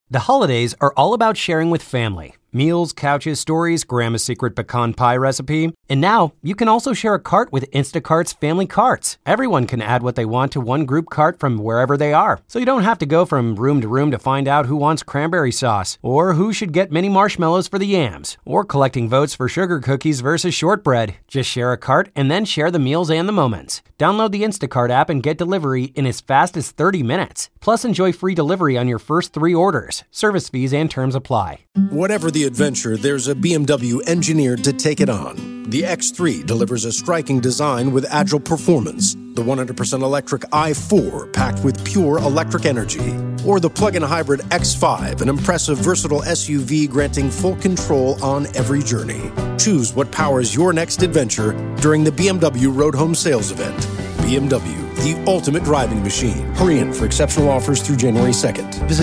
The holidays are all about sharing with family. Meals, couches, stories, Grandma's secret pecan pie recipe. And now, you can also share a cart with Instacart's Family Carts. Everyone can add what they want to one group cart from wherever they are. So you don't have to go from room to find out who wants cranberry sauce, or who should get mini marshmallows for the yams, or collecting votes for sugar cookies versus shortbread. Just share a cart and then share the meals and the moments. Download the Instacart app and get delivery in as fast as 30 minutes. Plus, enjoy free delivery on your first 3 orders. Service fees and terms apply. Whatever the adventure, there's a BMW engineered to take it on. The X3 delivers a striking design with agile performance. The 100% electric i4 packed with pure electric energy. Or the plug-in hybrid X5, an impressive versatile SUV granting full control on every journey. Choose what powers your next adventure during the BMW Road Home Sales Event. BMW, the ultimate driving machine. Hurry in for exceptional offers through January 2nd. Visit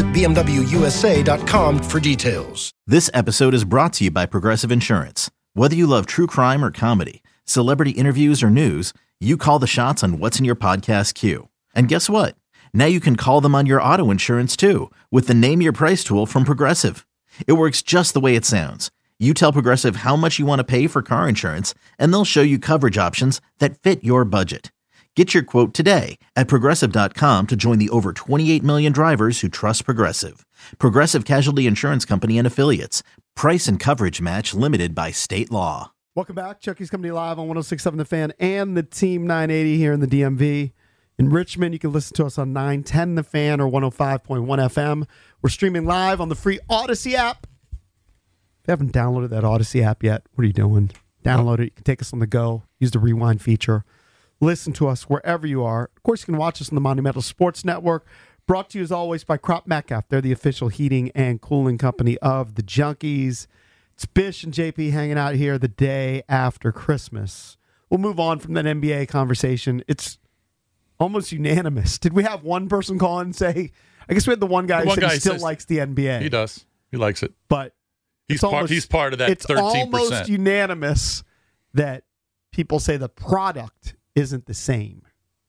BMWUSA.com for details. This episode is brought to you by Progressive Insurance. Whether you love true crime or comedy, celebrity interviews or news, you call the shots on what's in your podcast queue. And guess what? Now you can call them on your auto insurance too with the Name Your Price tool from Progressive. It works just the way it sounds. You tell Progressive how much you want to pay for car insurance, and they'll show you coverage options that fit your budget. Get your quote today at Progressive.com to join the over 28 million drivers who trust Progressive. Progressive Casualty Insurance Company and Affiliates. Price and coverage match limited by state law. Welcome back. Chucky's coming to you live on 106.7 The Fan and the Team 980 here in the DMV. In Richmond, you can listen to us on 910 The Fan or 105.1 FM. We're streaming live on the free Odyssey app. If you haven't downloaded that Odyssey app yet, what are you doing? Download it. You can take us on the go. Use the rewind feature. Listen to us wherever you are. Of course, you can watch us on the Monumental Sports Network. Brought to you, as always, by Crop Metcalf. They're the official heating and cooling company of the Junkies. It's Bish and JP hanging out here the day after Christmas. We'll move on from that NBA conversation. It's almost unanimous. Did we have one person call in and say, I guess we had the one guy who said he still likes the NBA. He does. He likes it. But he's part of that 13%. It's almost unanimous that people say the product isn't the same.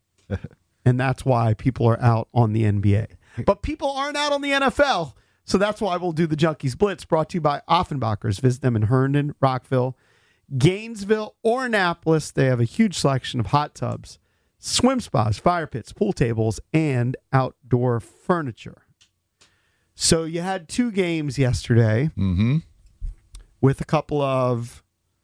And that's why people are out on the NBA. But people aren't out on the NFL. So that's why we'll do the Junkies Blitz, brought to you by Offenbachers. Visit them in Herndon, Rockville, Gainesville, or Annapolis. They have a huge selection of hot tubs, swim spas, fire pits, pool tables, and outdoor furniture. So you had 2 games yesterday with a couple of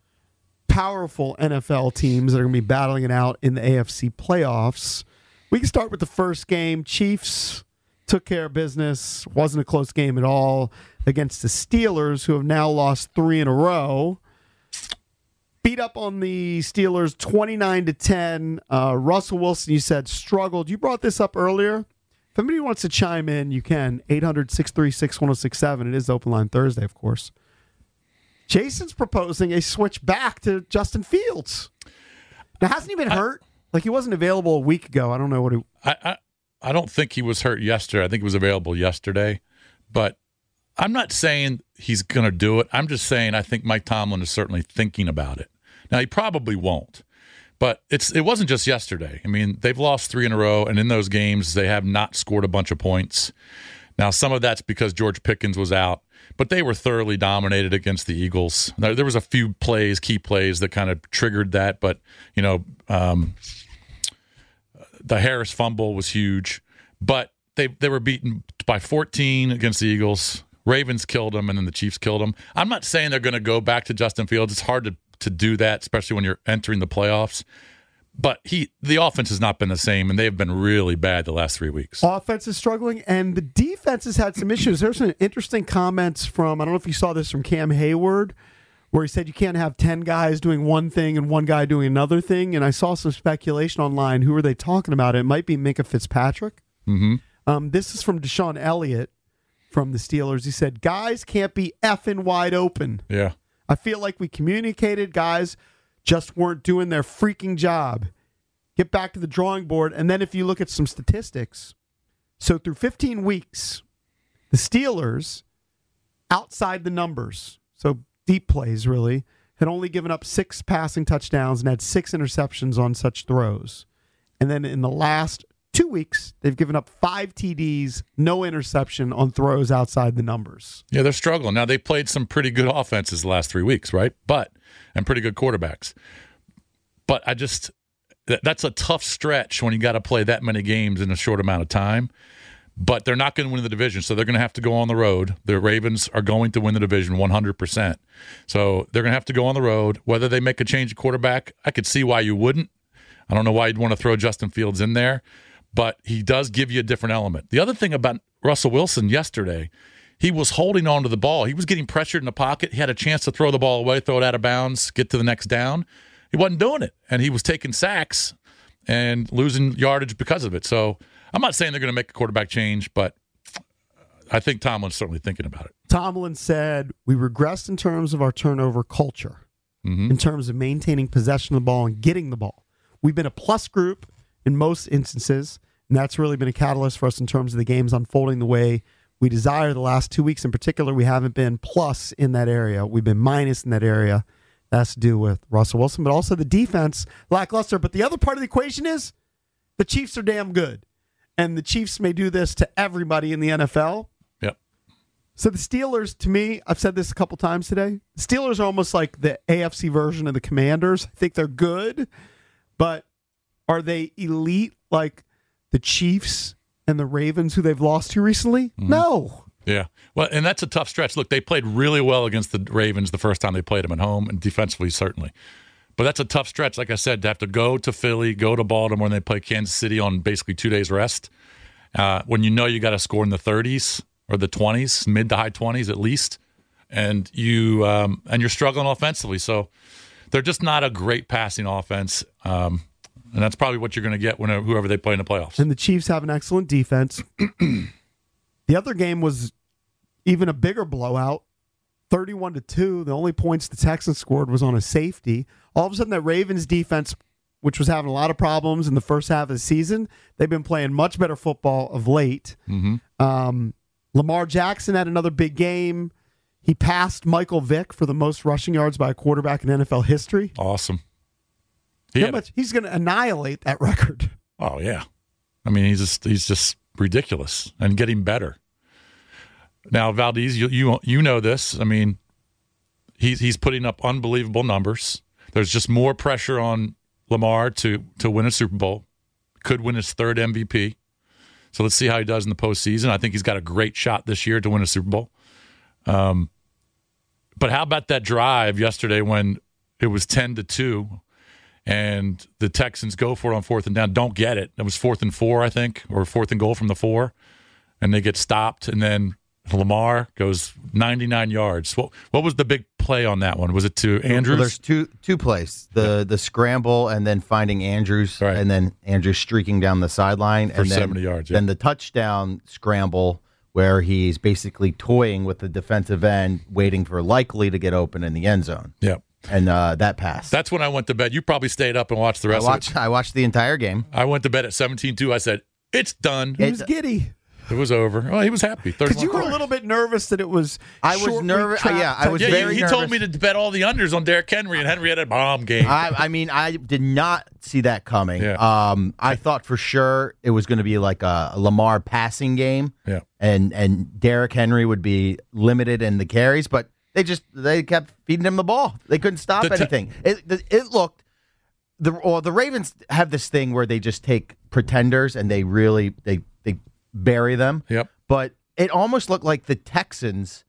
powerful NFL teams that are going to be battling it out in the AFC playoffs. We can start with the first game. Chiefs took care of business. Wasn't a close game at all against the Steelers, who have now lost 3 in a row. Beat up on the Steelers 29-10. Russell Wilson, you said, struggled. You brought this up earlier. If anybody wants to chime in, you can. 800-636-1067. It is Open Line Thursday, of course. Jason's proposing a switch back to Justin Fields. Now, hasn't he been hurt? Like, he wasn't available a week ago. I don't know what he... I don't think he was hurt yesterday. I think he was available yesterday. But I'm not saying he's going to do it. I'm just saying I think Mike Tomlin is certainly thinking about it. Now, he probably won't. But it wasn't just yesterday. I mean, they've lost 3 in a row, and in those games, they have not scored a bunch of points. Now, some of that's because George Pickens was out, but they were thoroughly dominated against the Eagles. There was a few key plays that kind of triggered that, but, the Harris fumble was huge. But they were beaten by 14 against the Eagles. Ravens killed them, and then the Chiefs killed them. I'm not saying they're going to go back to Justin Fields. It's hard to do that, especially when you're entering the playoffs. But the offense has not been the same, and they've been really bad the last 3 weeks. Offense is struggling, and the defense has had some issues. There's some interesting comments from, I don't know if you saw this, from Cam Hayward, where he said you can't have 10 guys doing one thing and one guy doing another thing. And I saw some speculation online. Who are they talking about? It might be Minkah Fitzpatrick. Mm-hmm. This is from Deshaun Elliott from the Steelers. He said, guys can't be effing wide open. Yeah. I feel like we communicated, guys just weren't doing their freaking job. Get back to the drawing board. And then if you look at some statistics, so through 15 weeks, the Steelers, outside the numbers, so deep plays really, had only given up 6 passing touchdowns and had 6 interceptions on such throws. And then in the last 2 weeks, they've given up 5 TDs, no interception on throws outside the numbers. Yeah, they're struggling. Now, they played some pretty good offenses the last 3 weeks, right? And pretty good quarterbacks. But that's a tough stretch when you got to play that many games in a short amount of time. But they're not going to win the division, so they're going to have to go on the road. The Ravens are going to win the division 100%. So they're going to have to go on the road. Whether they make a change of quarterback, I could see why you wouldn't. I don't know why you'd want to throw Justin Fields in there, but he does give you a different element. The other thing about Russell Wilson yesterday, he was holding on to the ball. He was getting pressured in the pocket. He had a chance to throw the ball away, throw it out of bounds, get to the next down. He wasn't doing it, and he was taking sacks and losing yardage because of it. So I'm not saying they're going to make a quarterback change, but I think Tomlin's certainly thinking about it. Tomlin said, we regressed in terms of our turnover culture, in terms of maintaining possession of the ball and getting the ball. We've been a plus group in most instances, and that's really been a catalyst for us in terms of the games unfolding the way we desire. The last 2 weeks in particular, we haven't been plus in that area. We've been minus in that area. That has to do with Russell Wilson, but also the defense lackluster. But the other part of the equation is the Chiefs are damn good. And the Chiefs may do this to everybody in the NFL. Yep. So the Steelers, to me, I've said this a couple times today, the Steelers are almost like the AFC version of the Commanders. I think they're good, but are they elite like the Chiefs and the Ravens who they've lost to recently? No. Yeah. Well, and that's a tough stretch. Look, they played really well against the Ravens the first time they played them at home, and defensively, certainly. But that's a tough stretch, like I said, to have to go to Philly, go to Baltimore, and they play Kansas City on basically 2 days rest. When you know you got to score in the 30s or the 20s, mid to high 20s at least, and you're struggling offensively. So they're just not a great passing offense, and that's probably what you're going to get whoever they play in the playoffs. And the Chiefs have an excellent defense. The other game was even a bigger blowout, 31-2. The only points the Texans scored was on a safety. All of a sudden, that Ravens defense, which was having a lot of problems in the first half of the season, they've been playing much better football of late. Lamar Jackson had another big game. He passed Michael Vick for the most rushing yards by a quarterback in NFL history. Awesome. He's going to annihilate that record. Oh, yeah. I mean, he's just ridiculous and getting better. Now, Valdez, you know this. I mean, he's putting up unbelievable numbers. There's just more pressure on Lamar to win a Super Bowl. Could win his 3rd MVP. So let's see how he does in the postseason. I think he's got a great shot this year to win a Super Bowl. But how about that drive yesterday when it was 10-2 and the Texans go for it on 4th and down, don't get it. It was 4th and 4, I think, or 4th and goal from the 4, and they get stopped, and then Lamar goes 99 yards. What was the big play on that one? Was it to Andrews? Well, there's two plays: the scramble, and then finding Andrews, right, and then Andrews streaking down the sideline for and then, 70 yards. Yeah. Then the touchdown scramble, where he's basically toying with the defensive end, waiting for Likely to get open in the end zone. Yep. And that pass. That's when I went to bed. You probably stayed up and watched the rest of it. I watched the entire game. I went to bed at 17-2. I said, it's done. He was giddy. It was over. Oh, he was happy. Because you were a little bit nervous that it was. I was nervous. I was very nervous. He told me to bet all the unders on Derrick Henry, and Henry had a bomb game. I mean, I did not see that coming. Yeah. I thought for sure it was going to be like a Lamar passing game. Yeah. And Derrick Henry would be limited in the carries, but they kept feeding him the ball. They couldn't stop anything. It looked. The Ravens have this thing where they just take pretenders and they bury them. Yep. But it almost looked like the Texans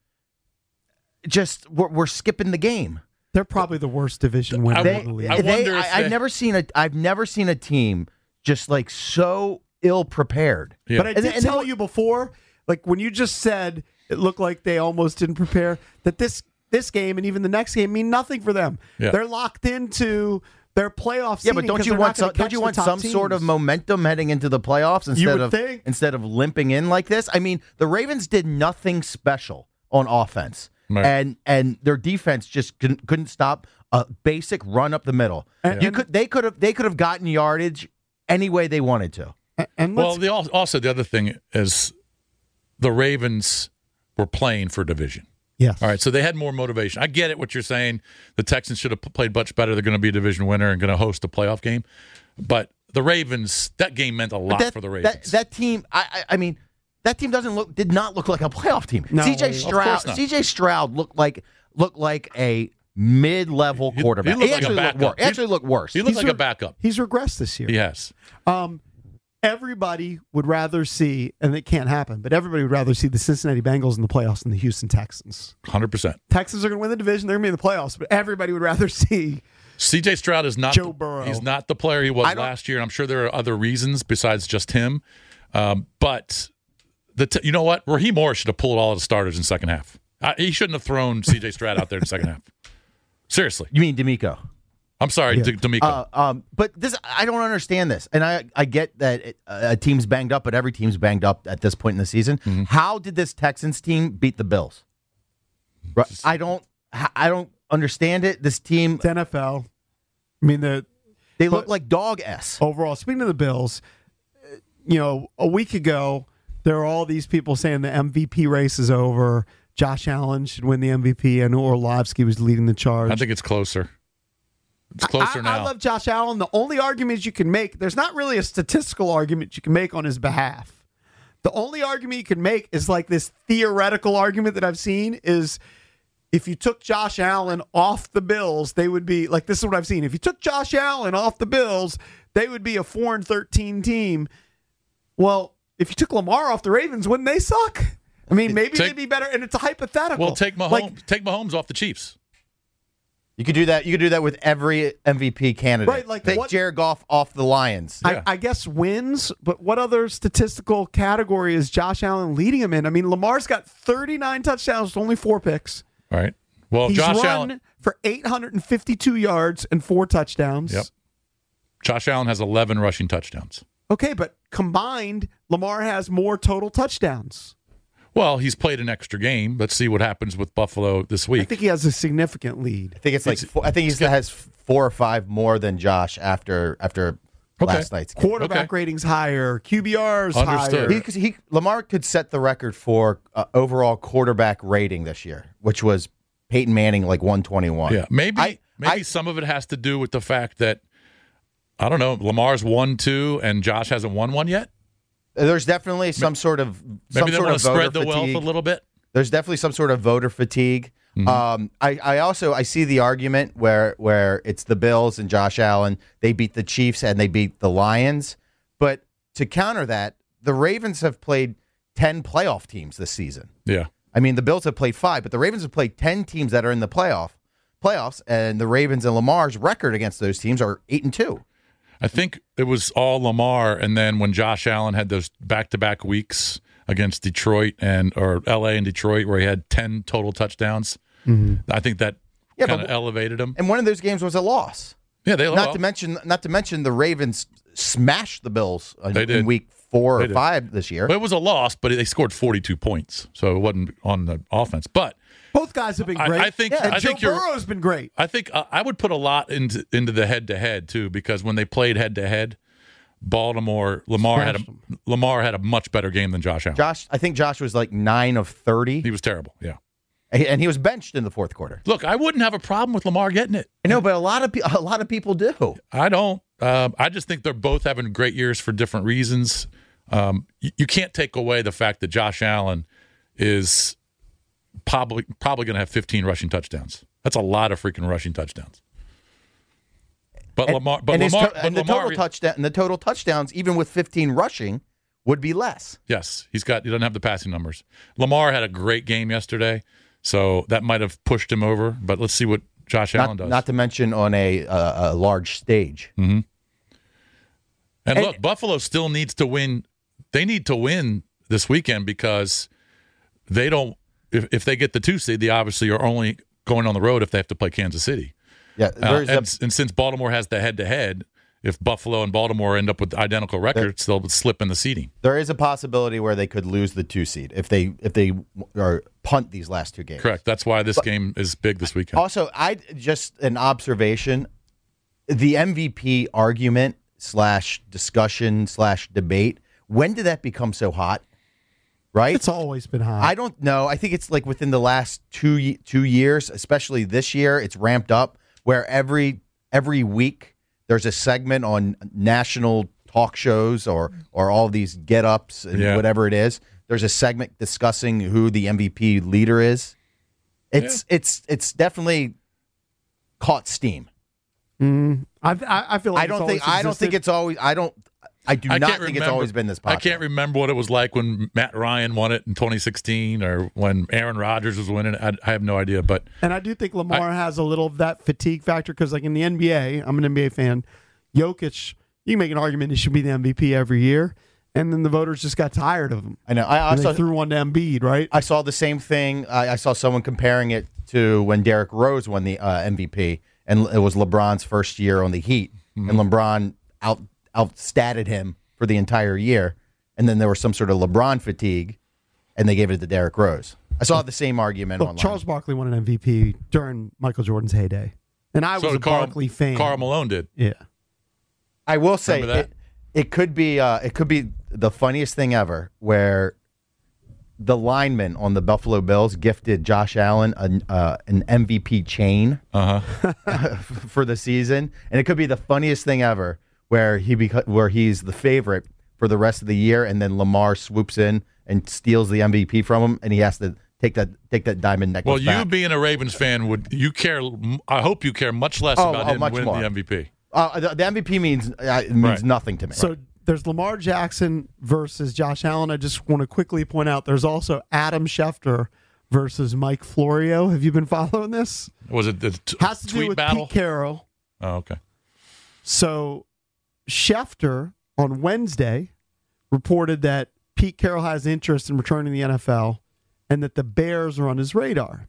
just were skipping the game. They're probably the worst division winner in the league. I've never seen a team just like so ill prepared. Yeah. But I did tell you before, like when you just said it looked like they almost didn't prepare, that this game and even the next game mean nothing for them. Yeah. They're locked into their playoff Yeah, seeding. but don't you want some sort of momentum heading into the playoffs instead of limping in like this? I mean, the Ravens did nothing special on offense, right, and their defense just couldn't stop a basic run up the middle. They could have gotten yardage any way they wanted to. Also the other thing is the Ravens were playing for division. Yes. All right, so they had more motivation. I get it, what you're saying. The Texans should have played much better. They're going to be a division winner and going to host a playoff game. But the Ravens, that game meant a lot for the Ravens. That team, I mean, that team did not look like a playoff team. No, CJ Stroud looked like a mid-level quarterback. He actually looked worse. He looked like a backup. He's regressed this year. He has. Everybody would rather see, and it can't happen, but everybody would rather see the Cincinnati Bengals in the playoffs than the Houston Texans. 100%. Texans are going to win the division. They're going to be in the playoffs, but everybody would rather see CJ Stroud is not Joe Burrow. He's not the player he was last year, and I'm sure there are other reasons besides just him. But you know what? Raheem Morris should have pulled all of the starters in the second half. He shouldn't have thrown CJ Stroud out there in the second half. Seriously. You mean D'Amico? I'm sorry, D'Amico. But this, I don't understand this, and I get that a team's banged up, but every team's banged up at this point in the season. Mm-hmm. How did this Texans team beat the Bills? I don't understand it. This team, it's NFL. I mean, they look like dog S overall. Speaking of the Bills, a week ago there were all these people saying the MVP race is over. Josh Allen should win the MVP. I know Orlovsky was leading the charge. I think it's closer. It's closer now. I love Josh Allen. The only argument you can make, there's not really a statistical argument you can make on his behalf. The only argument you can make is like this theoretical argument that I've seen is if you took Josh Allen off the Bills, they would be like, this is what I've seen. If you took Josh Allen off the Bills, they would be a 4-13 team. Well, if you took Lamar off the Ravens, wouldn't they suck? I mean, maybe they'd be better, and it's a hypothetical. Well, take Mahomes off the Chiefs. You could do that. You could do that with every MVP candidate. Right, like take Jared Goff off the Lions. Yeah. I guess wins, but what other statistical category is Josh Allen leading him in? I mean, Lamar's got 39 touchdowns with only 4 picks. All right. Well, He's Josh run Allen for 852 yards and 4 touchdowns. Yep. Josh Allen has 11 rushing touchdowns. Okay, but combined, Lamar has more total touchdowns. Well, he's played an extra game. Let's see what happens with Buffalo this week. I think he has a significant lead. I think it's like I think he has 4 or 5 more than Josh after last night's game. Quarterback ratings higher, QBRs Understood. higher. Lamar could set the record for overall quarterback rating this year, which was Peyton Manning like 121. Yeah, maybe some of it has to do with the fact that I don't know, Lamar's 1-2 and Josh hasn't won one yet. There's definitely some sort of maybe they want to spread the wealth fatigue. a little bit. There's definitely some sort of voter fatigue. Mm-hmm. I see the argument where it's the Bills and Josh Allen. They beat the Chiefs and they beat the Lions. But to counter that, the Ravens have played 10 playoff teams this season. Yeah. I mean, the Bills have played 5, but the Ravens have played 10 teams that are in the playoffs, and the Ravens and Lamar's record against those teams are 8-2. I think it was all Lamar, and then when Josh Allen had those back-to-back weeks against Detroit or L.A. and Detroit where he had 10 total touchdowns, I think that kind of elevated him. And one of those games was a loss. Yeah, they lost. Not to mention the Ravens smashed the Bills in week 4 or 5 this year. But it was a loss, but they scored 42 points, so it wasn't on the offense. But both guys have been great. I think Joe Burrow's been great. I think I would put a lot into the head-to-head too, because when they played head-to-head, Lamar had a much better game than Josh Allen. I think Josh was like 9 of 30. He was terrible. Yeah, and he was benched in the fourth quarter. Look, I wouldn't have a problem with Lamar getting it. I know, but a lot of people do. I don't. I just think they're both having great years for different reasons. You can't take away the fact that Josh Allen is probably going to have 15 rushing touchdowns. That's a lot of freaking rushing touchdowns. But the total touchdowns, even with 15 rushing, would be less. Yes, he doesn't have the passing numbers. Lamar had a great game yesterday, so that might have pushed him over. But let's see what Josh Allen does. Not to mention on a large stage. Mm-hmm. And look, Buffalo still needs to win. They need to win this weekend because they don't. If they get the 2 seed, they obviously are only going on the road if they have to play Kansas City. Yeah, and since Baltimore has the head-to-head, if Buffalo and Baltimore end up with identical records, they'll slip in the seeding. There is a possibility where they could lose the 2 seed if they punt these last 2 games. Correct. That's why this game is big this weekend. Also, just an observation: the MVP argument / discussion / debate. When did that become so hot? Right? It's always been hot. I don't know. I think it's like within the last 2 years, especially this year, it's ramped up where every week there's a segment on national talk shows or all these get-ups and whatever it is. There's a segment discussing who the MVP leader is. It's definitely caught steam. I feel like I don't think it's always been this popular. I can't remember what it was like when Matt Ryan won it in 2016 or when Aaron Rodgers was winning it. I have no idea. And I do think Lamar has a little of that fatigue factor because, like in the NBA, I'm an NBA fan. Jokic, you can make an argument he should be the MVP every year. And then the voters just got tired of him. I know. They threw one to Embiid, right? I saw the same thing. I saw someone comparing it to when Derrick Rose won the MVP, and it was LeBron's first year on the Heat, and LeBron outstatted him for the entire year, and then there was some sort of LeBron fatigue, and they gave it to Derrick Rose. I saw the same argument online. Charles Barkley won an MVP during Michael Jordan's heyday, and I was a Barkley fan. Karl Malone did. Yeah, I will say it could be the funniest thing ever where the lineman on the Buffalo Bills gifted Josh Allen an MVP chain for the season, and it could be the funniest thing ever where he's the favorite for the rest of the year, and then Lamar swoops in and steals the MVP from him, and he has to take that diamond necklace back. Well, you being a Ravens fan, I hope you care much less about him winning the MVP. The MVP means nothing to me. So there's Lamar Jackson versus Josh Allen. I just want to quickly point out there's also Adam Schefter versus Mike Florio. Have you been following this? Was it the has to tweet do with battle? Pete Carroll. Oh, okay. So Schefter on Wednesday reported that Pete Carroll has interest in returning to the NFL and that the Bears are on his radar.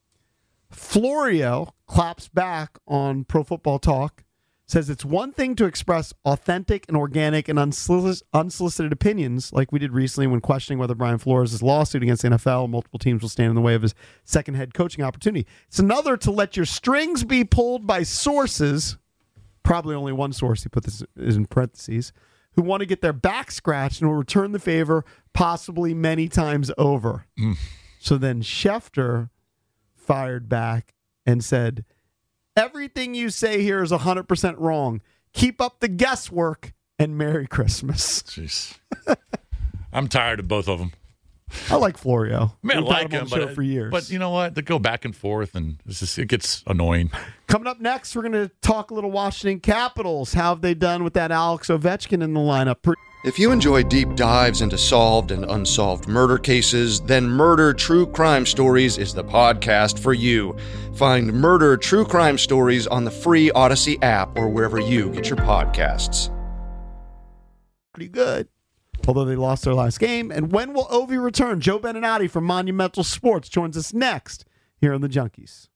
Florio claps back on Pro Football Talk, says it's one thing to express authentic and organic and unsolicited opinions like we did recently when questioning whether Brian Flores' lawsuit against the NFL, multiple teams will stand in the way of his second head coaching opportunity. It's another to let your strings be pulled by sources, probably only one source, he put this in parentheses, who want to get their back scratched and will return the favor possibly many times over. So then Schefter fired back and said, everything you say here is 100% wrong. Keep up the guesswork and Merry Christmas. Jeez. I'm tired of both of them. I like Florio. I like him, for years. But you know what? They go back and forth, and it gets annoying. Coming up next, we're going to talk a little Washington Capitals. How have they done with that Alex Ovechkin in the lineup? If you enjoy deep dives into solved and unsolved murder cases, then Murder True Crime Stories is the podcast for you. Find Murder True Crime Stories on the free Odyssey app or wherever you get your podcasts. Pretty good. Although they lost their last game. And when will Ovi return? Joe Beninati from Monumental Sports joins us next here on The Junkies.